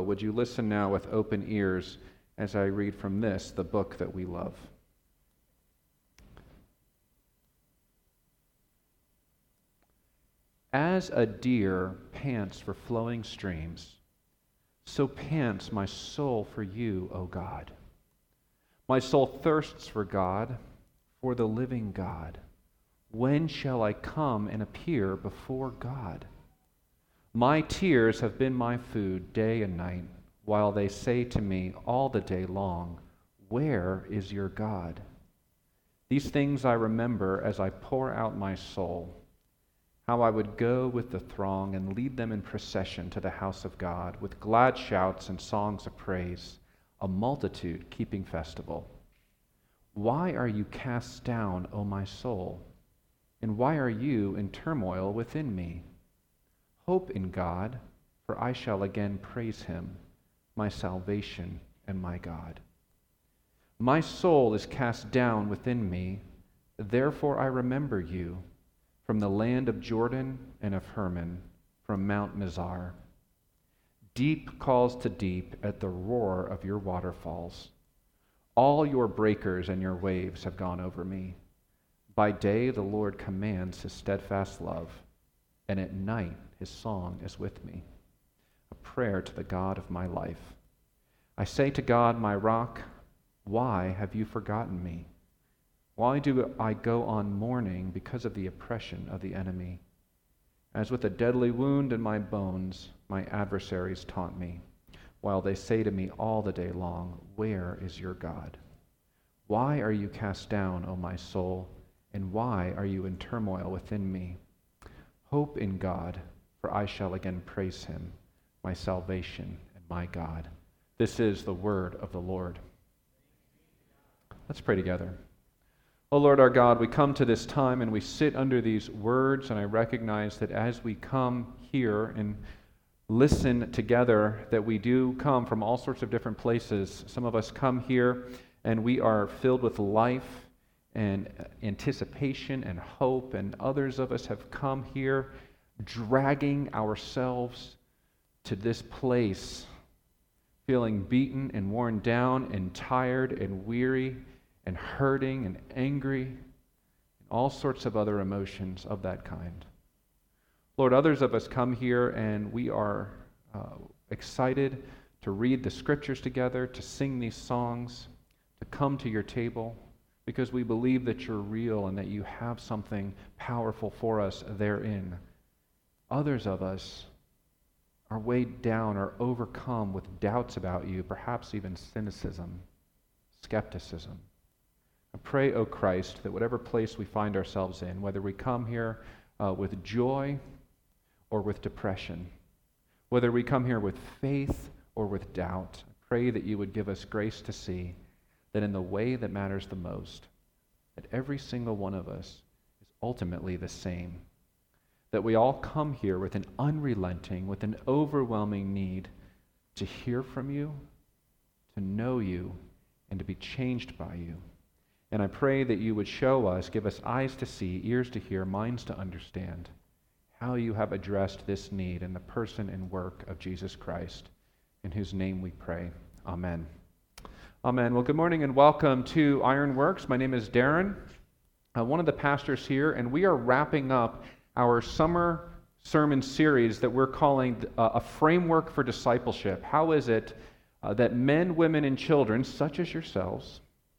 will, would you listen now with open ears as I read from this, the book that we love? As a deer pants for flowing streams, so pants my soul for you, O God. My soul thirsts for God, for the living God. When shall I come and appear before God? My tears have been my food day and night, while they say to me all the day long, where is your God? These things I remember as I pour out my soul, how I would go with the throng and lead them in procession to the house of God, with glad shouts and songs of praise, a multitude keeping festival. Why are you cast down, O my soul? And why are you in turmoil within me? Hope in God, for I shall again praise him, my salvation and my God. My soul is cast down within me, therefore I remember you, from the land of Jordan and of Hermon, from Mount Mizar. Deep calls to deep at the roar of your waterfalls. All your breakers and your waves have gone over me. By day the Lord commands his steadfast love, and at night his song is with me, a prayer to the God of my life. I say to God, my rock, why have you forgotten me? Why do I go on mourning because of the oppression of the enemy? As with a deadly wound in my bones, my adversaries taunt me, while they say to me all the day long, where is your God? Why are you cast down, O my soul, and why are you in turmoil within me? Hope in God, for I shall again praise him, my salvation and my God. This is the word of the Lord. Let's pray together. O Lord our God, we come to this time and we sit under these words, and I recognize that as we come here and listen together, that we do come from all sorts of different places. Some of us come here and we are filled with life and anticipation and hope, and others of us have come here dragging ourselves to this place, feeling beaten and worn down and tired and weary and hurting and angry, and all sorts of other emotions of that kind. Lord, others of us come here and we are excited to read the scriptures together, to sing these songs, to come to your table, because we believe that you're real and that you have something powerful for us therein. Others of us are weighed down or overcome with doubts about you, perhaps even cynicism, skepticism. I pray, O Christ, that whatever place we find ourselves in, whether we come here with joy or with depression, whether we come here with faith or with doubt, I pray that you would give us grace to see that in the way that matters the most, that every single one of us is ultimately the same, that we all come here with an unrelenting, with an overwhelming need to hear from you, to know you, and to be changed by you. And I pray that you would show us, give us eyes to see, ears to hear, minds to understand how you have addressed this need in the person and work of Jesus Christ, in whose name we pray. Amen. Amen. Well, good morning and welcome to Ironworks. My name is Darren, one of the pastors here, and we are wrapping up our summer sermon series that we're calling A Framework for Discipleship. How is it that men, women, and children, such as yourselves,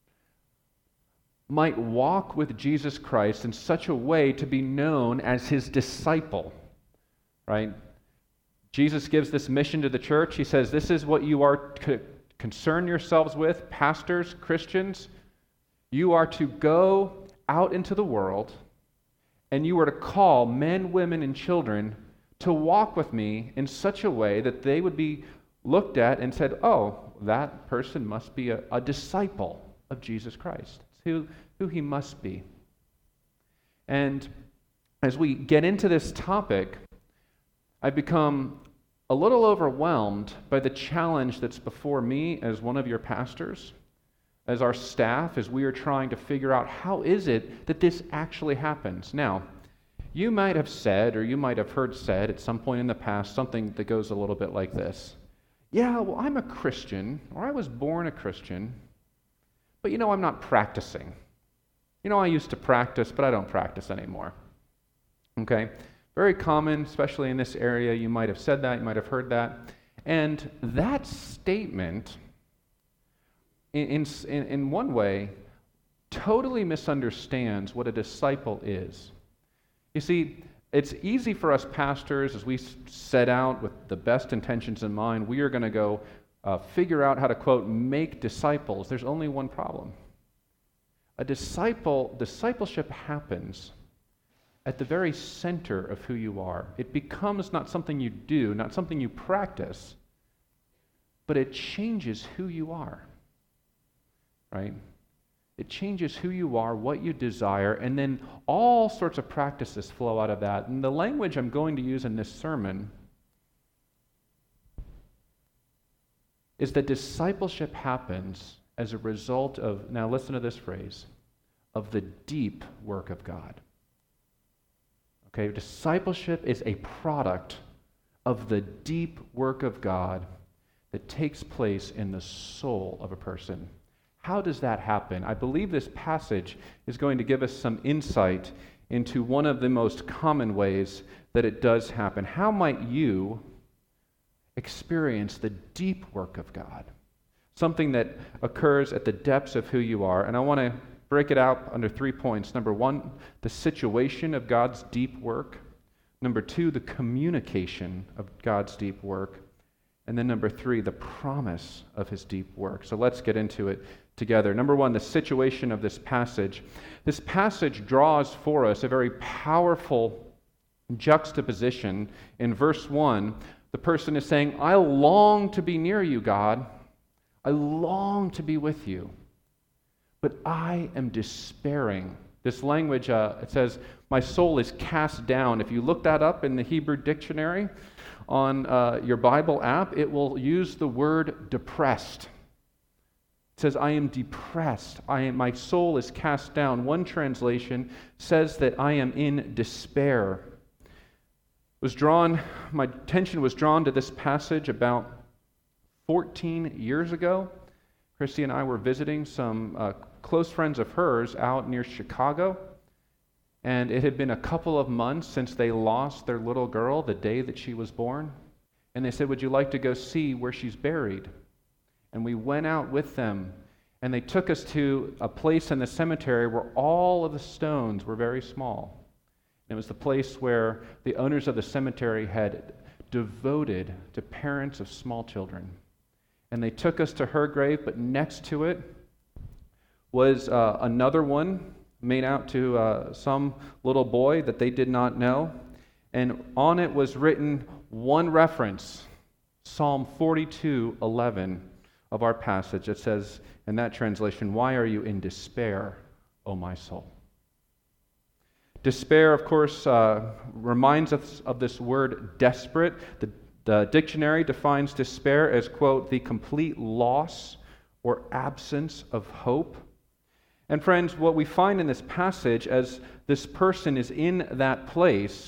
might walk with Jesus Christ in such a way to be known as his disciple, right? Jesus gives this mission to the church. He says, this is what you are to concern yourselves with, pastors, Christians. You are to go out into the world, and you are to call men, women, and children to walk with me in such a way that they would be looked at and said, oh, that person must be a disciple of Jesus Christ. It's who he must be. And as we get into this topic, I've become a little overwhelmed by the challenge that's before me as one of your pastors, as our staff, as we are trying to figure out how is it that this actually happens. Now, you might have said, or you might have heard said at some point in the past, something that goes a little bit like this. Yeah, well, I'm a Christian, or I was born a Christian, but I'm not practicing. I used to practice, but I don't practice anymore. Okay? Very common, especially in this area. You might have said that, you might have heard that. And that statement, in one way, totally misunderstands what a disciple is. You see, it's easy for us pastors, as we set out with the best intentions in mind, we are going to go figure out how to, quote, make disciples. There's only one problem. Discipleship happens at the very center of who you are. It becomes not something you do, not something you practice, but it changes who you are, right? It changes who you are, what you desire, and then all sorts of practices flow out of that. And the language I'm going to use in this sermon is that discipleship happens as a result of, now listen to this phrase, of the deep work of God. Okay, discipleship is a product of the deep work of God that takes place in the soul of a person. How does that happen? I believe this passage is going to give us some insight into one of the most common ways that it does happen. How might you experience the deep work of God? Something that occurs at the depths of who you are. And I want to break it out under 3 points. Number 1, the situation of God's deep work. Number 2, the communication of God's deep work. And then number 3, the promise of his deep work. So let's get into it together. Number 1, the situation of this passage. This passage draws for us a very powerful juxtaposition. In verse 1, the person is saying, I long to be near you, God. I long to be with you. But I am despairing. This language, it says, my soul is cast down. If you look that up in the Hebrew dictionary on your Bible app, it will use the word depressed. It says, I am depressed. My soul is cast down. One translation says that I am in despair. My attention was drawn to this passage about 14 years ago. Christy and I were visiting some close friends of hers out near Chicago, and it had been a couple of months since they lost their little girl the day that she was born. And they said, would you like to go see where she's buried? And we went out with them, and they took us to a place in the cemetery where all of the stones were very small. It was the place where the owners of the cemetery had devoted to parents of small children. And they took us to her grave, but next to it was another one made out to some little boy that they did not know. And on it was written one reference, Psalm 42:11 of our passage. It says in that translation, why are you in despair, O my soul? Despair, of course, reminds us of this word desperate. The dictionary defines despair as, quote, the complete loss or absence of hope. And friends, what we find in this passage as this person is in that place,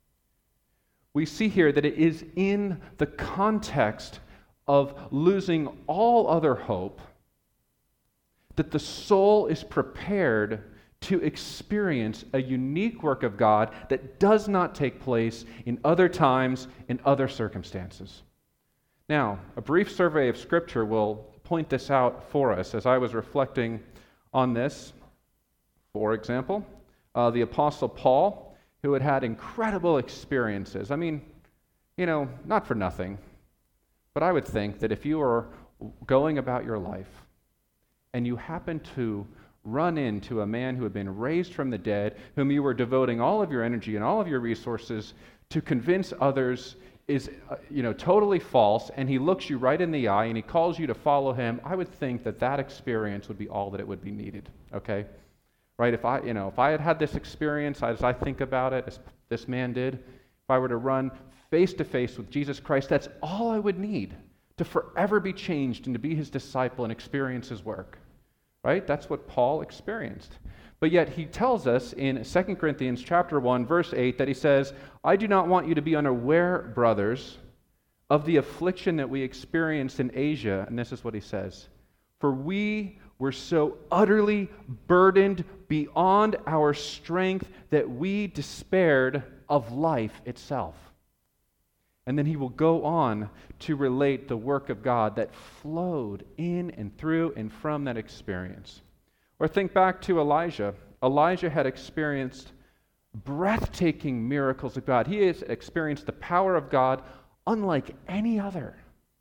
we see here that it is in the context of losing all other hope that the soul is prepared to experience a unique work of God that does not take place in other times, in other circumstances. Now, a brief survey of Scripture will point this out for us. As I was reflecting on this, for example, the Apostle Paul, who had had incredible experiences. I mean, not for nothing, but I would think that if you are going about your life and you happen to run into a man who had been raised from the dead, whom you were devoting all of your energy and all of your resources to convince others is totally false, and he looks you right in the eye and he calls you to follow him, I would think that experience would be all that it would be needed. Okay, right? If I had this experience as I think about it, as this man did, if I were to run face to face with Jesus Christ, that's all I would need to forever be changed and to be his disciple and experience his work. Right? That's what Paul experienced. But yet he tells us in 2 Corinthians chapter 1, verse 8, that he says, I do not want you to be unaware, brothers, of the affliction that we experienced in Asia, and this is what he says, "For we were so utterly burdened beyond our strength that we despaired of life itself." And then he will go on to relate the work of God that flowed in and through and from that experience. Or think back to Elijah. Elijah had experienced breathtaking miracles of God. He has experienced the power of God unlike any other.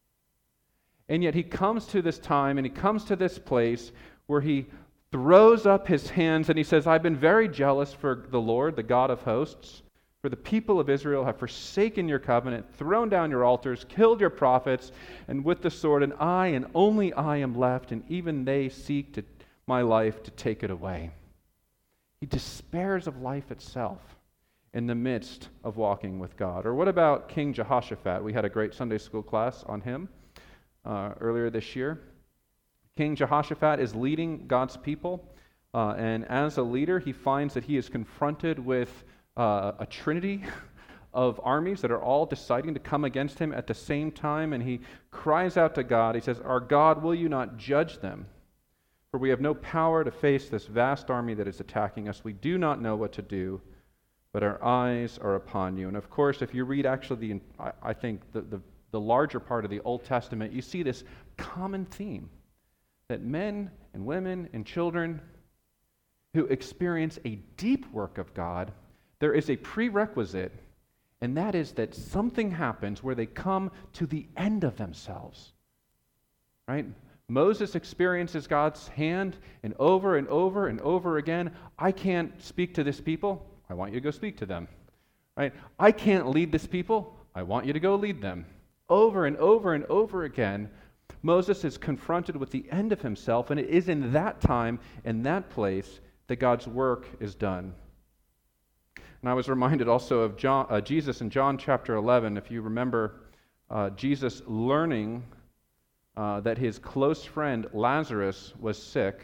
And yet he comes to this time and he comes to this place where he throws up his hands and he says, "I've been very jealous for the Lord, the God of hosts. For the people of Israel have forsaken your covenant, thrown down your altars, killed your prophets, and with the sword, and I and only I am left, and even they seek my life to take it away." He despairs of life itself in the midst of walking with God. Or what about King Jehoshaphat? We had a great Sunday school class on him earlier this year. King Jehoshaphat is leading God's people, and as a leader, he finds that he is confronted with a trinity of armies that are all deciding to come against him at the same time, and he cries out to God. He says, "Our God, will you not judge them? For we have no power to face this vast army that is attacking us. We do not know what to do, but our eyes are upon you." And of course, if you read actually I think the larger part of the Old Testament, you see this common theme that men and women and children who experience a deep work of God, there is a prerequisite, and that is that something happens where they come to the end of themselves. Right? Moses experiences God's hand, and over and over and over again, "I can't speak to this people. I want you to go speak to them." Right? "I can't lead this people. I want you to go lead them." Over and over and over again, Moses is confronted with the end of himself, and it is in that time, in that place, that God's work is done. And I was reminded also of Jesus in John chapter 11. If you remember Jesus learning that his close friend Lazarus was sick,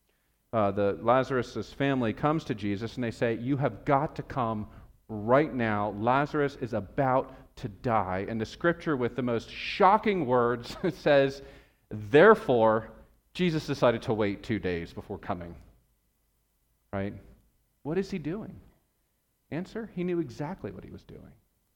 Lazarus' family comes to Jesus and they say, "You have got to come right now. Lazarus is about to die." And the scripture with the most shocking words says, "Therefore, Jesus decided to wait 2 days before coming." Right? What is he doing? Answer, he knew exactly what he was doing.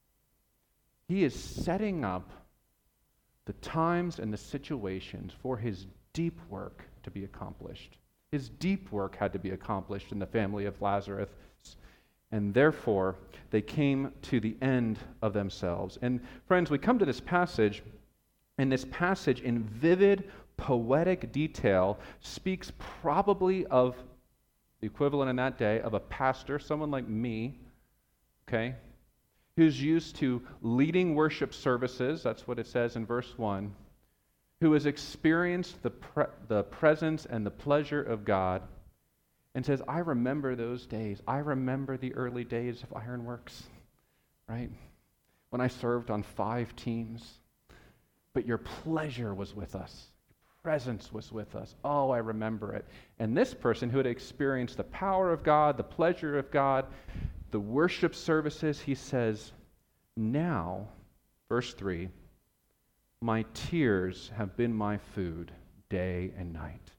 He is setting up the times and the situations for his deep work to be accomplished. His deep work had to be accomplished in the family of Lazarus, and therefore they came to the end of themselves. And friends, we come to this passage, and this passage in vivid, poetic detail speaks probably of the equivalent in that day of a pastor, someone like me, okay, who's used to leading worship services, that's what it says in verse 1, who has experienced the presence and the pleasure of God, and says, "I remember those days. I remember the early days of Ironworks, right? When I served on 5 teams, but your pleasure was with us. Presence was with us. Oh, I remember it." And this person who had experienced the power of God, the pleasure of God, the worship services, he says, "Now," verse 3, "my tears have been my food day and night."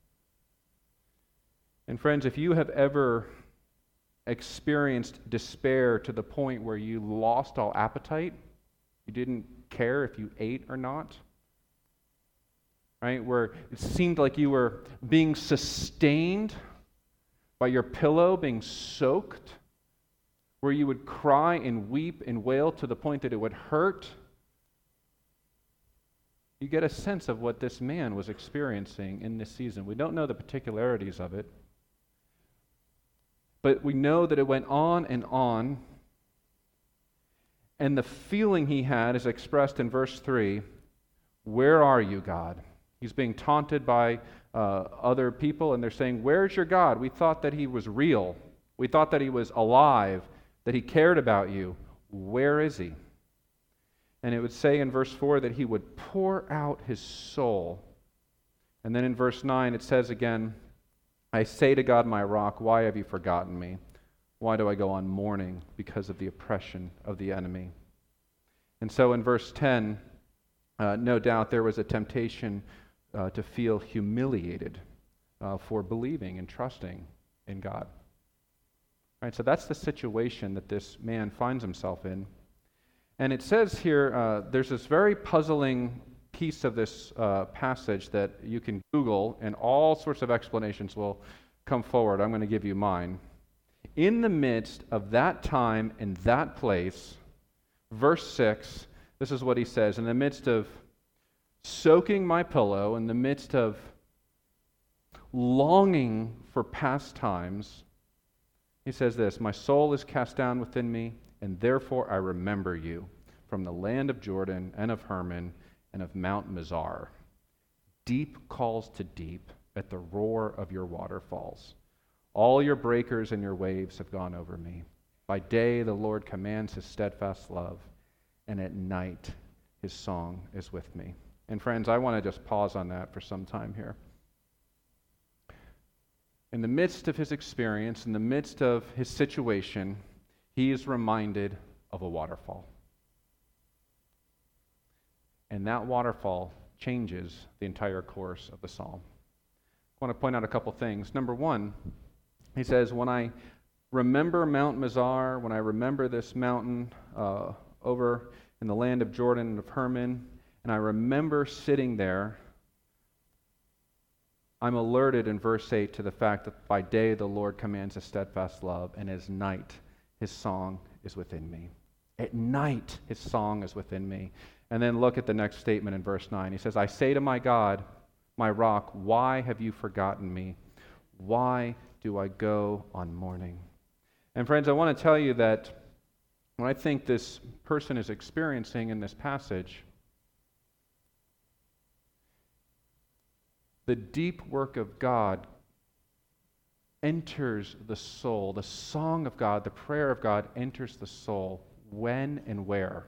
And friends, if you have ever experienced despair to the point where you lost all appetite, you didn't care if you ate or not, right? Where it seemed like you were being sustained by your pillow being soaked, where you would cry and weep and wail to the point that it would hurt, you get a sense of what this man was experiencing in this season. We don't know the particularities of it, but we know that it went on, and the feeling he had is expressed in verse 3, "Where are you, God?" He's being taunted by other people, and they're saying, "Where's your God? We thought that he was real. We thought that he was alive, that he cared about you. Where is he?" And it would say in verse 4 that he would pour out his soul. And then in verse 9 it says again, "I say to God, my rock, why have you forgotten me? Why do I go on mourning because of the oppression of the enemy?" And so in verse 10, No doubt there was a temptation to feel humiliated for believing and trusting in God. Right, so that's the situation that this man finds himself in. And it says here, there's this very puzzling piece of this passage that you can Google, and all sorts of explanations will come forward. I'm going to give you mine. In the midst of that time and that place, verse 6, this is what he says: in the midst of soaking my pillow, in the midst of longing for past times, he says this: my soul is cast down within me, and therefore I remember you from the land of Jordan and of Hermon and of Mount Mizar. Deep calls to deep at the roar of your waterfalls. All your breakers and your waves have gone over me. By day the Lord commands his steadfast love, and at night his song is with me. And friends, I want to just pause on that for some time here. In the midst of his experience, in the midst of his situation, he is reminded of a waterfall. And that waterfall changes the entire course of the psalm. I want to point out a couple things. Number one, he says, when I remember Mount Mizar, when I remember this mountain over in the land of Jordan and of Hermon, and I remember sitting there, I'm alerted in verse 8 to the fact that by day the Lord commands a steadfast love, and at night his song is within me. At night his song is within me. And then look at the next statement in verse 9. He says, I say to my God, my rock, why have you forgotten me? Why do I go on mourning? And friends, I want to tell you that what I think this person is experiencing in this passage, the deep work of God enters the soul. The song of God, the prayer of God enters the soul. When and where?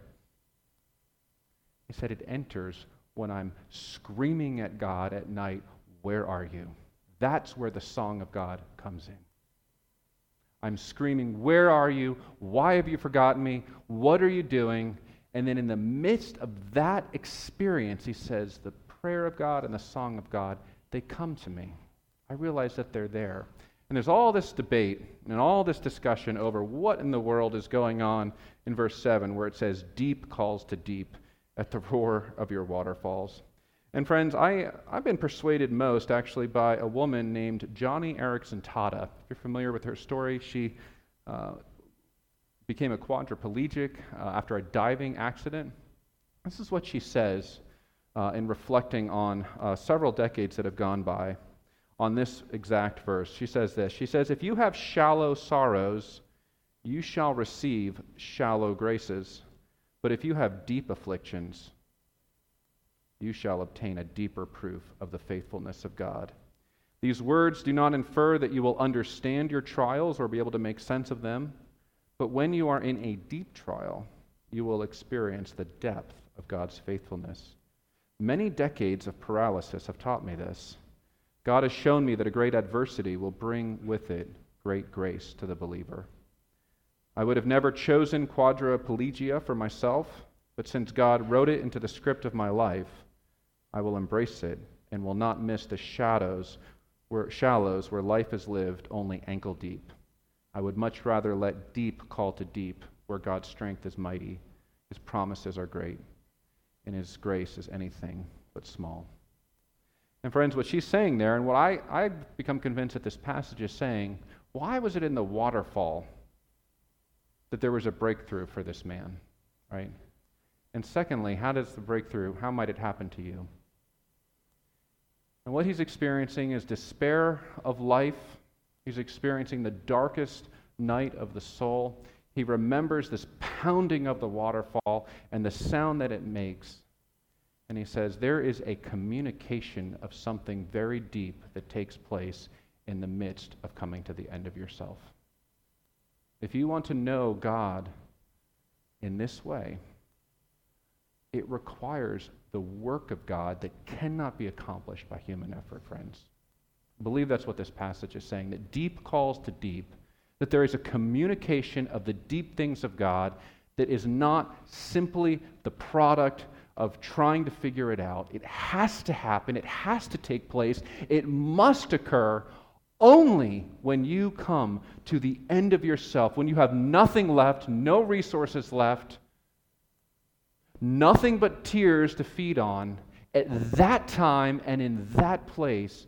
He said it enters when I'm screaming at God at night, where are you? That's where the song of God comes in. I'm screaming, where are you? Why have you forgotten me? What are you doing? And then in the midst of that experience, he says, the prayer of God and the song of God, they come to me. I realize that they're there. And there's all this debate and all this discussion over what in the world is going on in verse 7, where it says, deep calls to deep at the roar of your waterfalls. And friends, I've been persuaded most actually by a woman named Joni Eareckson Tada. If you're familiar with her story, she became a quadriplegic after a diving accident. This is what she says in reflecting on several decades that have gone by on this exact verse. She says this. She says, if you have shallow sorrows, you shall receive shallow graces. But if you have deep afflictions, you shall obtain a deeper proof of the faithfulness of God. These words do not infer that you will understand your trials or be able to make sense of them, but when you are in a deep trial, you will experience the depth of God's faithfulness. Many decades of paralysis have taught me this. God has shown me that a great adversity will bring with it great grace to the believer. I would have never chosen quadriplegia for myself, but since God wrote it into the script of my life, I will embrace it and will not miss the shallows where life is lived only ankle deep. I would much rather let deep call to deep, where God's strength is mighty, his promises are great, and his grace is anything but small. And friends, what she's saying there, and what I've become convinced that this passage is saying, why was it in the waterfall that there was a breakthrough for this man, right? And secondly, how might it happen to you? And what he's experiencing is despair of life. He's experiencing the darkest night of the soul. He remembers this pounding of the waterfall and the sound that it makes. And he says, there is a communication of something very deep that takes place in the midst of coming to the end of yourself. If you want to know God in this way, it requires the work of God that cannot be accomplished by human effort, friends. I believe that's what this passage is saying, that deep calls to deep, that there is a communication of the deep things of God that is not simply the product of trying to figure it out. It has to happen. It has to take place. It must occur only when you come to the end of yourself, when you have nothing left, no resources left, nothing but tears to feed on. At that time and in that place,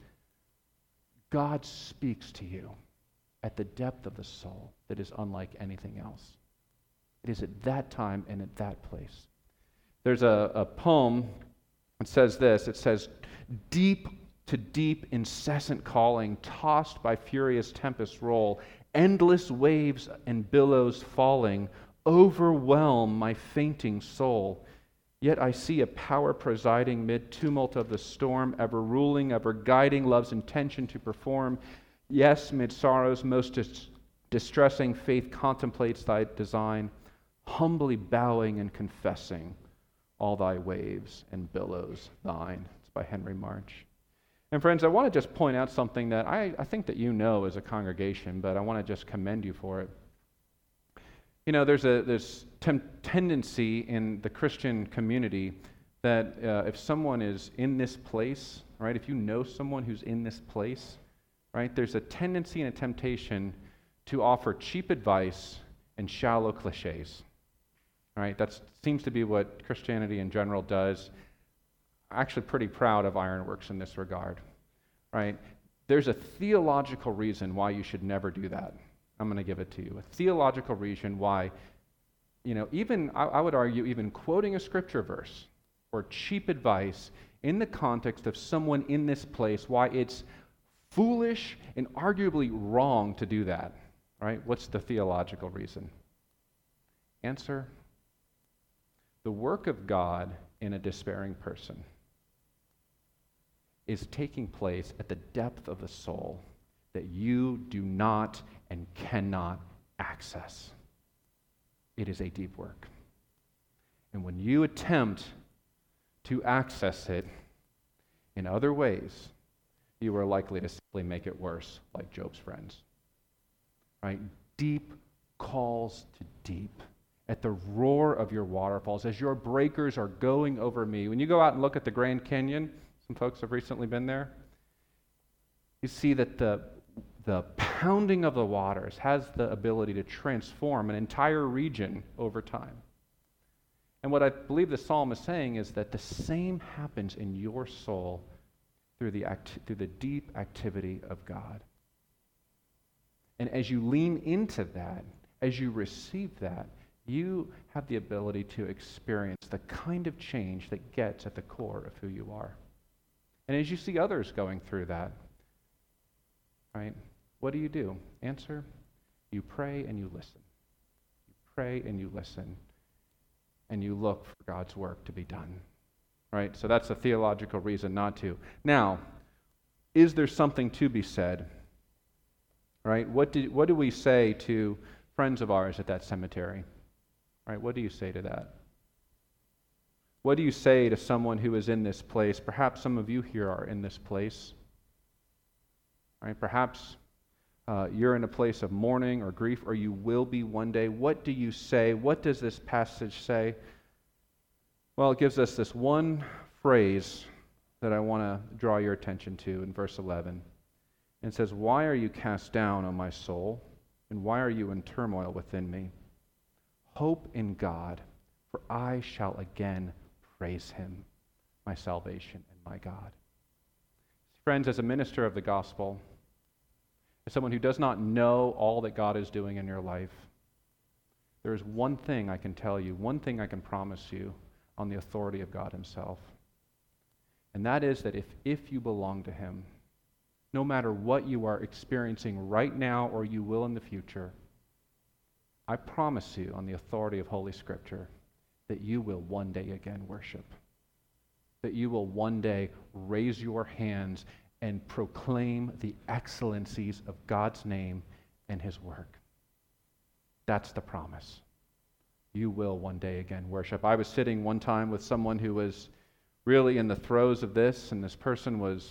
God speaks to you at the depth of the soul that is unlike anything else. It is at that time and at that place. There's a poem that says this. It says, "Deep to deep incessant calling, tossed by furious tempests roll, endless waves and billows falling, overwhelm my fainting soul. Yet I see a power presiding mid tumult of the storm, ever ruling, ever guiding love's intention to perform. Yes, mid sorrow's most distressing, faith contemplates thy design, humbly bowing and confessing all thy waves and billows thine." It's by Henry March. And friends, I want to just point out something that I think that you know as a congregation, but I want to just commend you for it. You know, there's this tendency in the Christian community that if someone is in this place, right, if you know someone who's in this place, right, there's a tendency and a temptation to offer cheap advice and shallow cliches. Right? That seems to be what Christianity in general does. I'm actually pretty proud of Ironworks in this regard. Right? There's a theological reason why you should never do that. I'm going to give it to you. A theological reason why, even, I would argue, even quoting a scripture verse or cheap advice in the context of someone in this place, why it's foolish and arguably wrong to do that. Right? What's the theological reason? Answer: the work of God in a despairing person is taking place at the depth of the soul that you do not and cannot access. It is a deep work. And when you attempt to access it in other ways, you are likely to simply make it worse, like Job's friends. Right? Deep calls to deep. At the roar of your waterfalls, as your breakers are going over me. When you go out and look at the Grand Canyon, some folks have recently been there, you see that the pounding of the waters has the ability to transform an entire region over time. And what I believe the psalm is saying is that the same happens in your soul through the deep activity of God. And as you lean into that, as you receive that, you have the ability to experience the kind of change that gets at the core of who you are. And as you see others going through that, right, what do? Answer: you pray and you listen. You pray and you listen. And you look for God's work to be done. Right? So that's a theological reason not to. Now, is there something to be said? Right? What do we say to friends of ours at that cemetery? Right? What do you say to that? What do you say to someone who is in this place? Perhaps some of you here are in this place. Right? Perhaps you're in a place of mourning or grief, or you will be one day. What do you say? What does this passage say? Well, it gives us this one phrase that I want to draw your attention to in verse 11. It says, "Why are you cast down, O my soul? And why are you in turmoil within me? Hope in God, for I shall again praise him, my salvation and my God." Friends, as a minister of the gospel, as someone who does not know all that God is doing in your life, there is one thing I can tell you, one thing I can promise you on the authority of God himself. And that is that if you belong to him, no matter what you are experiencing right now or you will in the future, I promise you on the authority of Holy Scripture that you will one day again worship. That you will one day raise your hands and proclaim the excellencies of God's name and his work. That's the promise. You will one day again worship. I was sitting one time with someone who was really in the throes of this, and this person was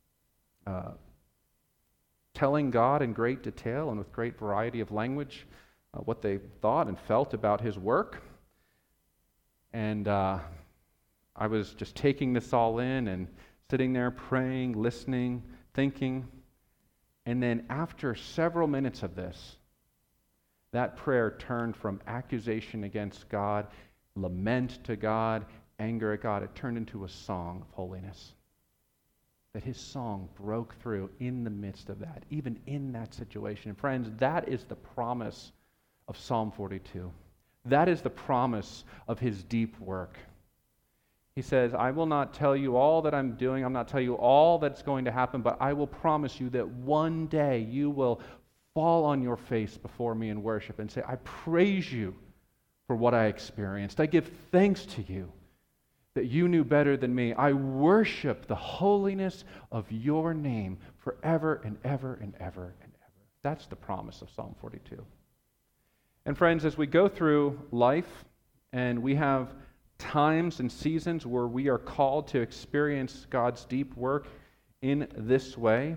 telling God in great detail and with great variety of language what they thought and felt about his work. And I was just taking this all in and sitting there praying, listening, thinking. And then after several minutes of this, that prayer turned from accusation against God, lament to God, anger at God. It turned into a song of holiness. That his song broke through in the midst of that, even in that situation. Friends, that is the promise of Psalm 42. That is the promise of his deep work. He says, I will not tell you all that I'm doing. I'm not telling you all that's going to happen, but I will promise you that one day you will fall on your face before me in worship and say, I praise you for what I experienced. I give thanks to you that you knew better than me. I worship the holiness of your name forever and ever and ever and ever. That's the promise of Psalm 42. And friends, as we go through life and we have times and seasons where we are called to experience God's deep work in this way,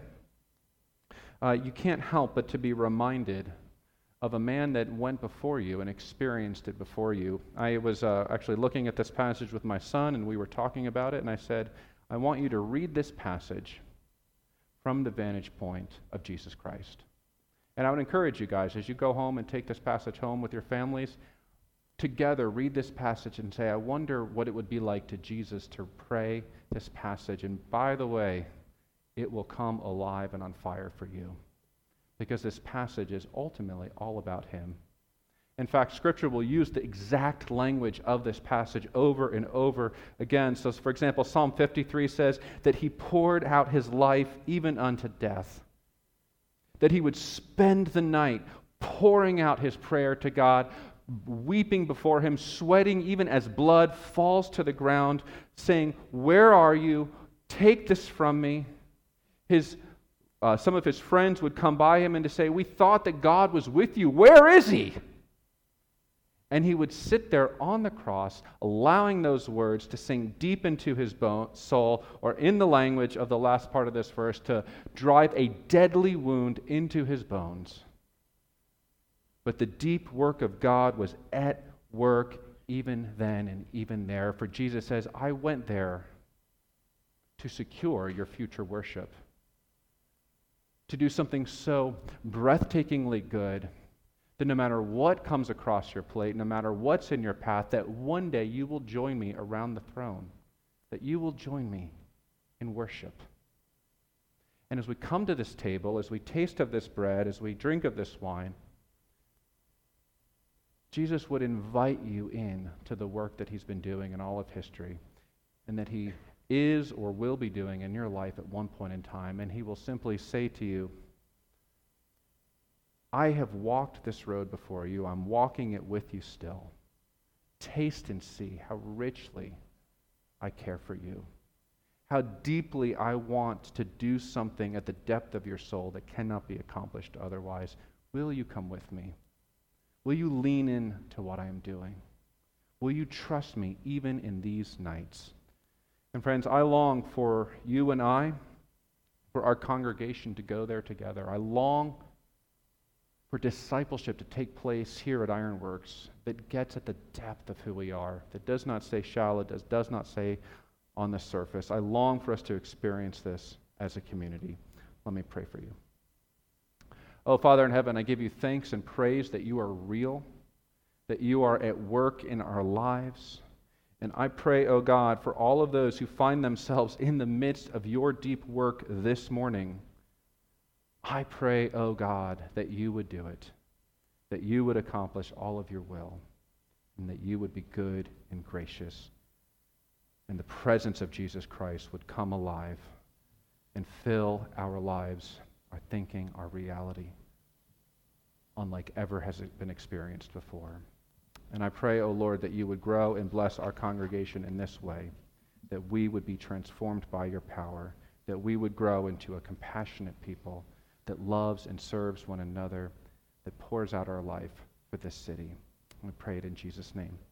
you can't help but to be reminded of a man that went before you and experienced it before you. I was actually looking at this passage with my son, and we were talking about it, and I said, I want you to read this passage from the vantage point of Jesus Christ. And I would encourage you guys, as you go home and take this passage home with your families, together read this passage and say, I wonder what it would be like to Jesus to pray this passage. And by the way, it will come alive and on fire for you, because this passage is ultimately all about him. In fact, Scripture will use the exact language of this passage over and over again. So, for example, Psalm 53 says that he poured out his life even unto death, that he would spend the night pouring out his prayer to God, weeping before him, sweating even as blood falls to the ground, saying, where are you? Take this from me. Some of his friends would come by him and to say, we thought that God was with you. Where is he? And he would sit there on the cross, allowing those words to sink deep into his soul, or in the language of the last part of this verse, to drive a deadly wound into his bones. But the deep work of God was at work even then and even there. For Jesus says, I went there to secure your future worship, to do something so breathtakingly good that no matter what comes across your plate, no matter what's in your path, that one day you will join me around the throne, that you will join me in worship. And as we come to this table, as we taste of this bread, as we drink of this wine, Jesus would invite you in to the work that he's been doing in all of history, and that he is or will be doing in your life at one point in time. And he will simply say to you, I have walked this road before you. I'm walking it with you still. Taste and see how richly I care for you, how deeply I want to do something at the depth of your soul that cannot be accomplished otherwise. Will you come with me? Will you lean in to what I am doing? Will you trust me even in these nights? And friends, I long for you and I, for our congregation to go there together. I long for discipleship to take place here at Ironworks that gets at the depth of who we are, that does not stay shallow, does not stay on the surface. I long for us to experience this as a community. Let me pray for you. Oh, Father in heaven, I give you thanks and praise that you are real, that you are at work in our lives. And I pray, oh God, for all of those who find themselves in the midst of your deep work this morning. I pray, oh God, that you would do it, that you would accomplish all of your will, and that you would be good and gracious, and the presence of Jesus Christ would come alive and fill our lives, our thinking, our reality, unlike ever has it been experienced before. And I pray, O Lord, that you would grow and bless our congregation in this way, that we would be transformed by your power, that we would grow into a compassionate people that loves and serves one another, that pours out our life for this city. We pray it in Jesus' name.